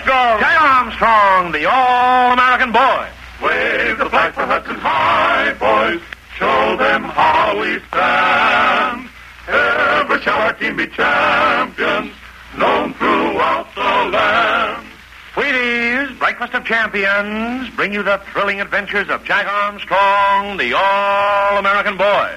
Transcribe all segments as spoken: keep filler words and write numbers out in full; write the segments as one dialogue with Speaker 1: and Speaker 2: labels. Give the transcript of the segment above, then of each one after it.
Speaker 1: Armstrong!
Speaker 2: Jack Armstrong, the All-American Boy.
Speaker 3: Wave the flag for Hudson High, boys. Show them how we stand. Ever shall our team be champions, known throughout the land.
Speaker 2: Wheaties, Breakfast of Champions, bring you the thrilling adventures of Jack Armstrong, the All-American Boy.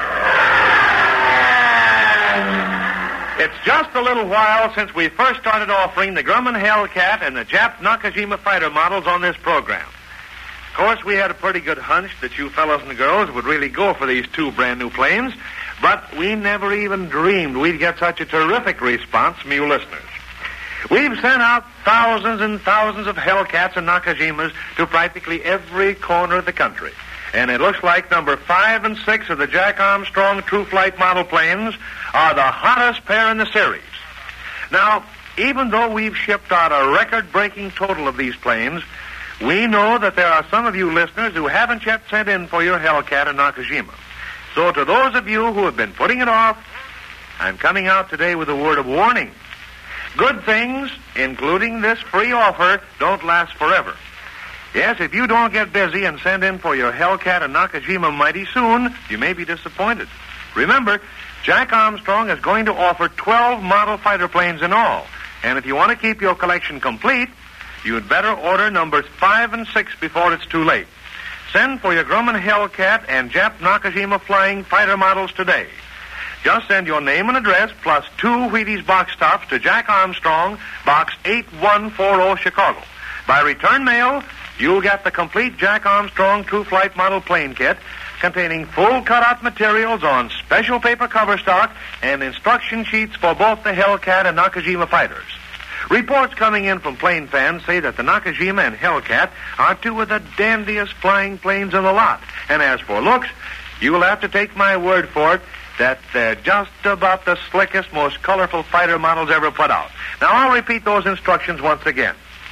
Speaker 2: It's just a little while since we first started offering the Grumman Hellcat and the Jap Nakajima fighter models on this program. Of course, we had a pretty good hunch that you fellows and girls would really go for these two brand new planes, but we never even dreamed we'd get such a terrific response from you listeners. We've sent out thousands and thousands of Hellcats and Nakajimas to practically every corner of the country. And it looks like number five and six of the Jack Armstrong True Flight model planes are the hottest pair in the series. Now, even though we've shipped out a record-breaking total of these planes, we know that there are some of you listeners who haven't yet sent in for your Hellcat and Nakajima. So to those of you who have been putting it off, I'm coming out today with a word of warning. Good things, including this free offer, don't last forever. Yes, if you don't get busy and send in for your Hellcat and Nakajima mighty soon, you may be disappointed. Remember, Jack Armstrong is going to offer twelve model fighter planes in all. And if you want to keep your collection complete, you'd better order numbers five and six before it's too late. Send for your Grumman Hellcat and Jap Nakajima flying fighter models today. Just send your name and address plus two Wheaties box tops to Jack Armstrong, Box eight one four zero, Chicago. By return mail, you'll get the complete Jack Armstrong True Flight model plane kit containing full cutout materials on special paper cover stock and instruction sheets for both the Hellcat and Nakajima fighters. Reports coming in from plane fans say that the Nakajima and Hellcat are two of the dandiest flying planes in the lot. And as for looks, you'll have to take my word for it that they're just about the slickest, most colorful fighter models ever put out. Now, I'll repeat those instructions once again.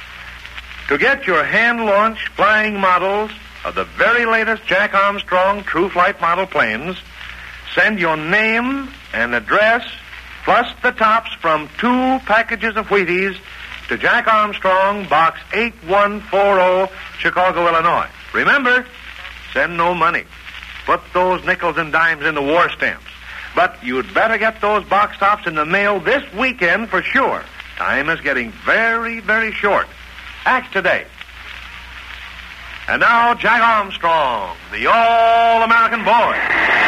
Speaker 2: To get your hand-launched flying models of the very latest Jack Armstrong True Flight model planes, send your name and address plus the tops from two packages of Wheaties to Jack Armstrong, Box eight one four zero, Chicago, Illinois. Remember, send no money. Put those nickels and dimes in the war stamps. But you'd better get those box tops in the mail this weekend for sure. Time is getting very, very short. Act today. And now, Jack Armstrong, the All-American Boy.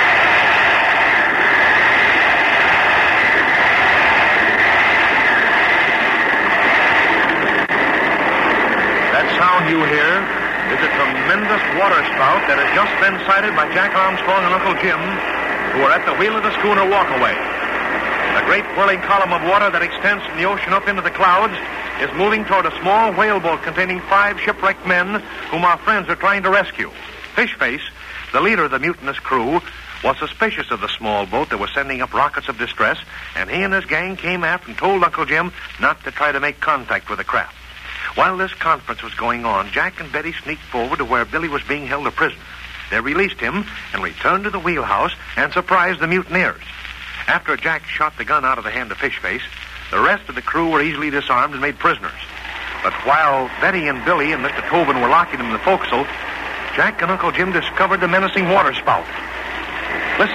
Speaker 2: That sound you hear is a tremendous water spout that has just been sighted by Jack Armstrong and Uncle Jim, who are at the wheel of the schooner Walkaway. A great whirling column of water that extends from the ocean up into the clouds is moving toward a small whaleboat containing five shipwrecked men whom our friends are trying to rescue. Fishface, the leader of the mutinous crew, was suspicious of the small boat that was sending up rockets of distress, and he and his gang came aft and told Uncle Jim not to try to make contact with the craft. While this conference was going on, Jack and Betty sneaked forward to where Billy was being held a prisoner. They released him and returned to the wheelhouse and surprised the mutineers. After Jack shot the gun out of the hand of Fishface, the rest of the crew were easily disarmed and made prisoners. But while Betty and Billy and Mister Tobin were locking them in the forecastle, Jack and Uncle Jim discovered the menacing water spout. Listen.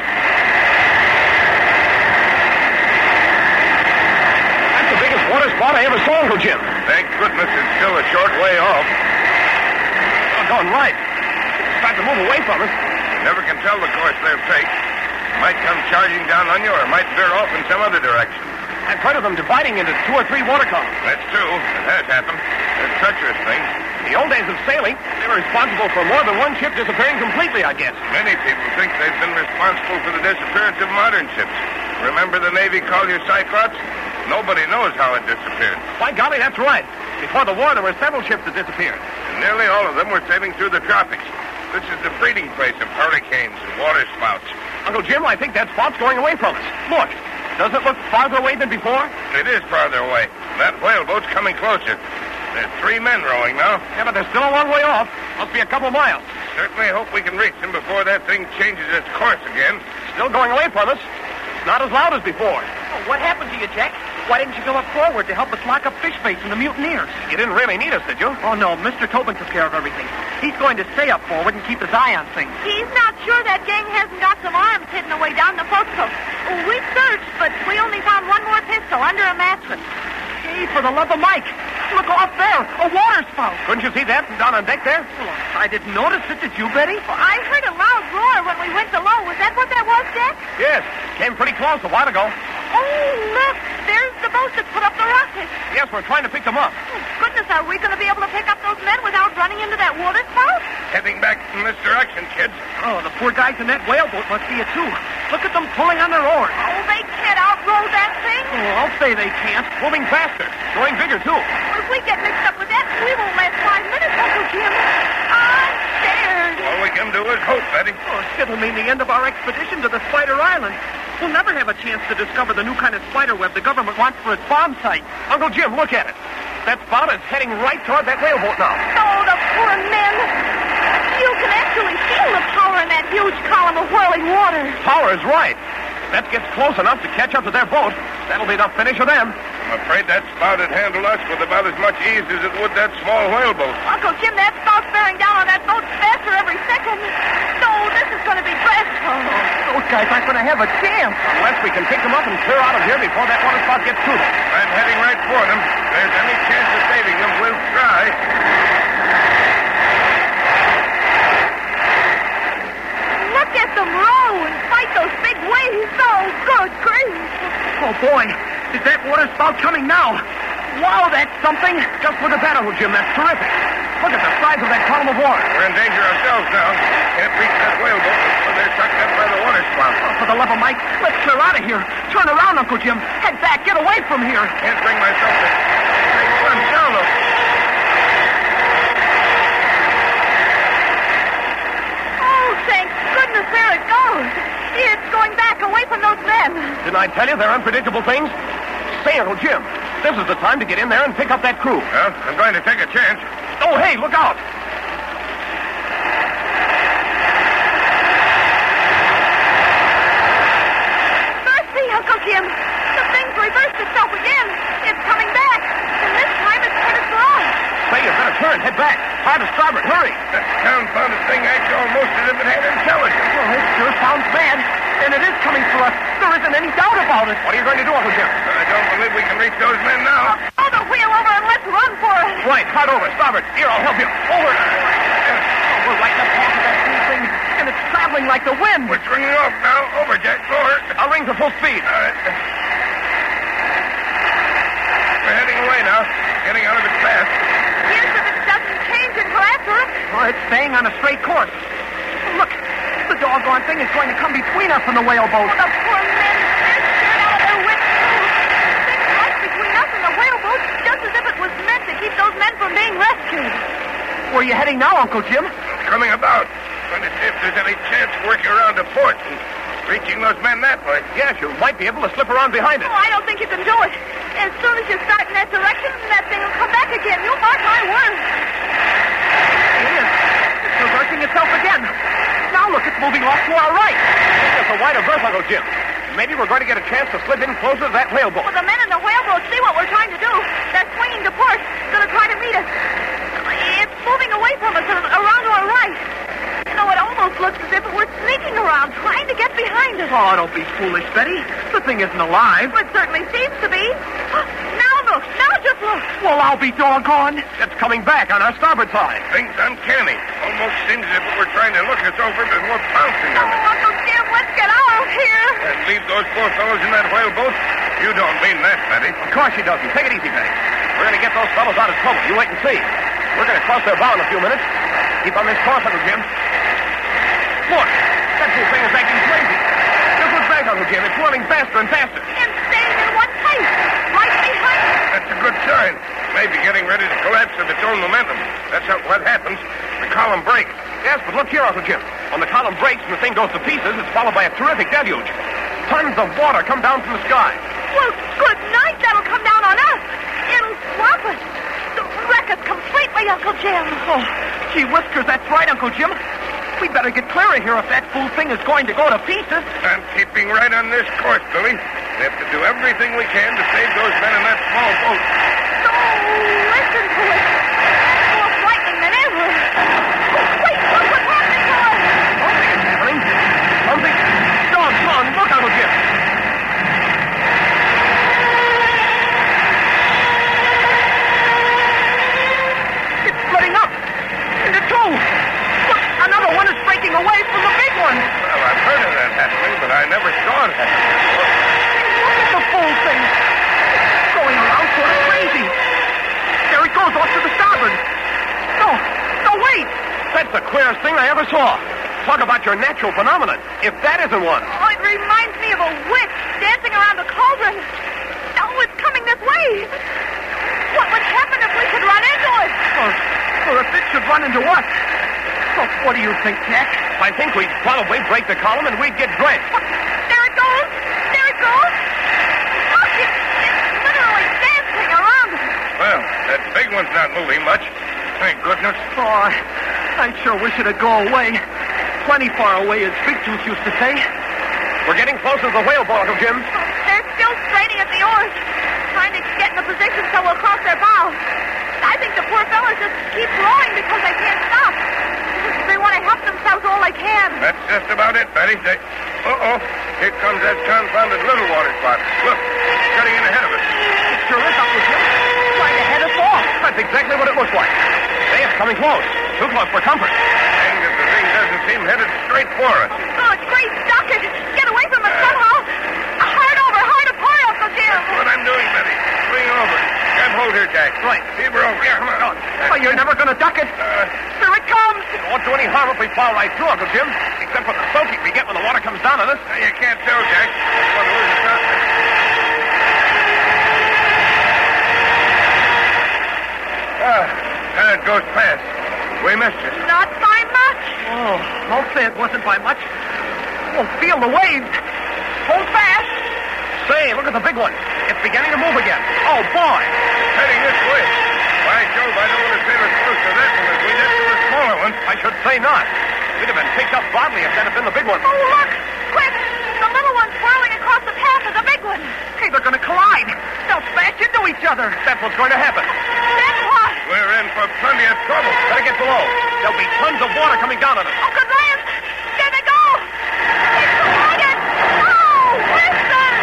Speaker 1: That's the biggest water spout I ever saw, Uncle Jim.
Speaker 3: Thank goodness it's still a short way off.
Speaker 1: Oh, gone right. It's trying to move away from us.
Speaker 3: Never can tell the course they'll take. Might come charging down on you or might veer off in some other direction.
Speaker 1: I've heard of them dividing into two or three water columns.
Speaker 3: That's true. It has happened. They're treacherous things.
Speaker 1: In the old days of sailing, they were responsible for more than one ship disappearing completely, I guess.
Speaker 3: Many people think they've been responsible for the disappearance of modern ships. Remember the Navy collier Cyclops? Nobody knows how it disappeared.
Speaker 1: By golly, that's right. Before the war, there were several ships that disappeared.
Speaker 3: And nearly all of them were sailing through the tropics. This is the breeding place of hurricanes and water spouts.
Speaker 1: Uncle Jim, I think that spout's going away from us. Look. Does it look farther away than before?
Speaker 3: It is farther away. That whaleboat's coming closer. There's three men rowing now.
Speaker 1: Yeah, but they're still a long way off. Must be a couple miles.
Speaker 3: Certainly hope we can reach them before that thing changes its course again.
Speaker 1: Still going away from us. Not as loud as before.
Speaker 4: Oh, what happened to you, Jack? Why didn't you go up forward to help us lock up Fishface and the mutineers?
Speaker 1: You didn't really need us, did you?
Speaker 4: Oh, no. Mister Tobin took care of everything. He's going to stay up forward and keep his eye on things.
Speaker 5: He's not sure that gang hasn't got some arms hidden away down the forecastle. We searched, but we only found one more pistol under a mattress.
Speaker 4: Hey, for the love of Mike. Look off there. A water spout.
Speaker 1: Couldn't you see that from down on deck there?
Speaker 4: Well, I didn't notice it. Did you, Betty?
Speaker 5: Well, I heard a loud roar when we went below. Was that what that was, Jack?
Speaker 1: Yes. Came pretty close a while ago.
Speaker 5: Oh, look. There's the boat that put up the rocket.
Speaker 1: Yes, we're trying to pick them up.
Speaker 5: Oh, goodness, are we going to be able to pick up those men without running into that water spout?
Speaker 3: Heading back in this direction, kids.
Speaker 4: Oh, the poor guys in that whaleboat must be it, too. Look at them pulling on their oars.
Speaker 5: Oh, they can't outrow that thing.
Speaker 4: Oh, I'll say they can't.
Speaker 1: Moving faster. Growing bigger, too.
Speaker 5: Well, if we get mixed up with that, we won't last five minutes, Uncle Jim. I'm scared.
Speaker 3: All we can do is hope, Betty.
Speaker 4: Oh, it'll mean the end of our expedition to the Spider Island. We'll never have a chance to discover the new kind of spider web the government wants for its bomb site.
Speaker 1: Uncle Jim, look at it. That spout is heading right toward that whaleboat now.
Speaker 5: Oh, the poor men. You can actually feel the power in that huge column of whirling water.
Speaker 1: Power is right. That gets close enough to catch up to their boat. That'll be the finish of them.
Speaker 3: I'm afraid that spout would handle us with about as much ease as it would that small whaleboat.
Speaker 5: Uncle Jim, that spout's bearing down on that boat faster every second. So this is going to be dreadful.
Speaker 4: Those guys aren't going to have a chance.
Speaker 1: Unless we can pick them up and clear out of here before that water spout gets to them.
Speaker 3: I'm heading right for them. If there's any chance of saving them, we'll try.
Speaker 5: Look at them row and fight those big waves. Oh, good grief.
Speaker 4: Oh, boy. Is that water spout coming now? Wow, that's something.
Speaker 1: Just look at that, Uncle Jim. That's terrific. Look at the size of that column of water.
Speaker 3: We're in danger ourselves now. Can't reach that whaleboat before they're sucked up by the water spout.
Speaker 4: Oh, for the love of Mike, let's clear out of here. Turn around, Uncle Jim. Head back. Get away from here.
Speaker 3: Can't bring myself to take one down, look.
Speaker 5: Oh, thank goodness, there it goes. It's going back away from those men.
Speaker 1: Didn't I tell you they're unpredictable things? Say, Uncle Jim, this is the time to get in there and pick up that crew.
Speaker 3: Well, I'm going to take a chance.
Speaker 1: Oh, hey, look out.
Speaker 5: Mercy, Uncle Jim. The thing's reversed itself again. It's coming back. And this time it's headed for us.
Speaker 1: Say, you better turn. Head back. Hard to starboard. Hurry.
Speaker 3: That confounded thing acts almost as if it had intelligence.
Speaker 4: Well, it sure sounds bad. And it is coming for us. There isn't any doubt about it.
Speaker 1: What are you going to do, Uncle Jim?
Speaker 3: I don't believe we can reach those men now.
Speaker 5: Throw the wheel over and let's run for it.
Speaker 1: Right, hard over. Starboard. Here, I'll help you. Over.
Speaker 4: Oh, we're right in the path of that cool thing. And it's traveling like the wind.
Speaker 3: We're swinging off now. Over, Jack. Forward.
Speaker 1: I'll ring for full speed.
Speaker 3: All right. We're heading away now. Getting out of its path.
Speaker 5: Here's if it doesn't change and go after us.
Speaker 4: Oh, it's staying on a straight course. Look, the doggone thing is going to come between us and the whaleboat.
Speaker 5: The poor men, they're scared out of their wits, too. Things right between us and the whaleboat, just as if it was meant to keep those men from being rescued.
Speaker 4: Where are you heading now, Uncle Jim?
Speaker 3: Coming about. Going to see if there's any chance of working around to port and reaching those men that way.
Speaker 1: Yes, you might be able to slip around behind it.
Speaker 5: Oh, I don't think you can do it. As soon as you start in that direction, that thing will come back again. You mark my words.
Speaker 4: It is. It's reversing itself again. Now look, it's moving off to our right.
Speaker 1: It's a wider berth, Uncle Jim. Maybe we're going to get a chance to slip in closer to that whaleboat.
Speaker 5: Well, the men in the whaleboat see what we're trying to do. They're swinging to port, going to try to meet us. It's moving away from us and around to our right. You know, it almost looks as if it were sneaking around, trying to get behind us.
Speaker 4: Oh, don't be foolish, Betty. The thing isn't alive.
Speaker 5: Well, it certainly seems to be. Now look, now just look.
Speaker 4: Well, I'll be doggone.
Speaker 1: It's coming back on our starboard side.
Speaker 3: Things uncanny. Almost seems as if it were trying to look us over before pouncing on
Speaker 5: Oh,
Speaker 3: us.
Speaker 5: Uncle Jim, let's get out of here.
Speaker 3: And leave those poor fellows in that whaleboat? You don't mean that, Betty.
Speaker 1: Of course she doesn't. Take it easy, Betty. We're going to get those fellows out of trouble. You wait and see. We're going to cross their bow in a few minutes. Keep on this course, Uncle Jim. Look, that whole thing is acting crazy. Just look back, Uncle Jim. It's whirling faster and faster.
Speaker 5: And staying in one place, right behind us.
Speaker 3: That's a good sign. Maybe getting ready to collapse of its own momentum. That's how, what happens. The column breaks.
Speaker 1: Yes, but look here, Uncle Jim. When the column breaks and the thing goes to pieces, it's followed by a terrific deluge. Tons of water come down from the sky.
Speaker 5: Well, good night. That'll come down on us. It'll swamp us. Wreck us completely, Uncle Jim.
Speaker 4: Oh, gee whiskers, that's right, Uncle Jim. We'd better get clear of here if that fool thing is going to go to pieces.
Speaker 3: I'm keeping right on this course, Billy.
Speaker 1: We have to do everything we can to save those men in that small boat.
Speaker 5: No, listen to it. That's more frightening than ever. Oh, wait, look what's happening to us.
Speaker 1: Something is happening. Something. Don, come on, look out, Jim.
Speaker 4: It's splitting up. Into two. Look, another one is breaking away from the big one.
Speaker 1: Well, I've heard of that happening, but I never saw it happen before.
Speaker 4: Look at the fool thing. It's going around sort of crazy. There it goes off to the starboard. No, no, wait.
Speaker 1: That's the queerest thing I ever saw. Talk about your natural phenomenon. If that isn't one.
Speaker 5: Oh, it reminds me of a witch dancing around a cauldron. Oh, it's coming this way. What would happen if we could run into it?
Speaker 4: Or, or if it should run into what? Oh, what do you think, Jack?
Speaker 1: I think we'd probably break the column and we'd get drenched.
Speaker 5: There it goes. There it goes. Look, it's, it's literally dancing around us.
Speaker 1: Well, that big one's not moving much. Thank goodness.
Speaker 4: Oh, I sure wish it'd go away. Plenty far away, as Big Tooth used to say.
Speaker 1: We're getting closer to the whale boat, Uncle Jim.
Speaker 5: They're still straining at the oars, trying to get in a position so we'll cross their bow. I think the poor fellas just keep rowing because they can't stop. They want to help themselves all they can.
Speaker 1: That's just about it, Betty. They... Uh-oh. Here comes that confounded little water spot. Look, it's cutting in ahead of us.
Speaker 4: It sure is, Uncle Jim. Trying to head us off.
Speaker 1: That's exactly what it looks like. Say, it's coming close. Too close for comfort. Dang, if the thing doesn't seem headed straight for us.
Speaker 5: Oh, great duck it. Get away from us somehow. Hard over, hard apart, Uncle Jim.
Speaker 1: That's what I'm doing, Betty. Swing over. Grab hold here, Jack. Right. Heave her over. Yeah, come on.
Speaker 4: Oh, you're never going to duck it.
Speaker 1: Uh,
Speaker 4: Here it comes.
Speaker 1: It won't do any harm if we plow right through, Uncle Jim. Except for the soaking we get when the water comes down on us. You can't tell, Jack. One lose the shot. Ah, that goes fast. We missed you.
Speaker 5: Not by much.
Speaker 4: Oh, don't say it wasn't by much. Oh, feel the waves. Hold fast.
Speaker 1: Say, look at the big one. It's beginning to move again. Oh, boy. It's heading this way. By Jove, I don't want to sail as close to that one as we did to the smaller one. I should say not. We'd have been picked up bodily if that had been the big one.
Speaker 5: Oh, look. Quick. The little one's whirling across the path of the big one.
Speaker 4: Hey, they're going to collide. They'll smash into each other.
Speaker 1: That's what's going to happen.
Speaker 5: Then what?
Speaker 1: We're in for plenty of trouble. Better get below. There'll be tons of water coming down on us.
Speaker 5: Oh, good land. There they go. It's collided. Oh, listen.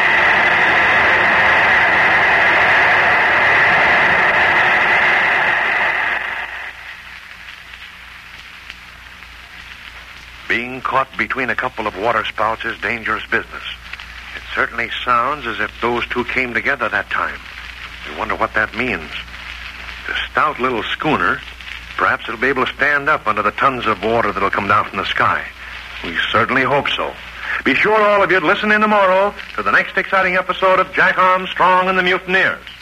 Speaker 2: Being caught between a couple of water spouts is dangerous business. It certainly sounds as if those two came together that time. I wonder what that means. The stout little schooner, perhaps it'll be able to stand up under the tons of water that'll come down from the sky. We certainly hope so. Be sure all of you to listen in tomorrow to the next exciting episode of Jack Armstrong and the Mutineers.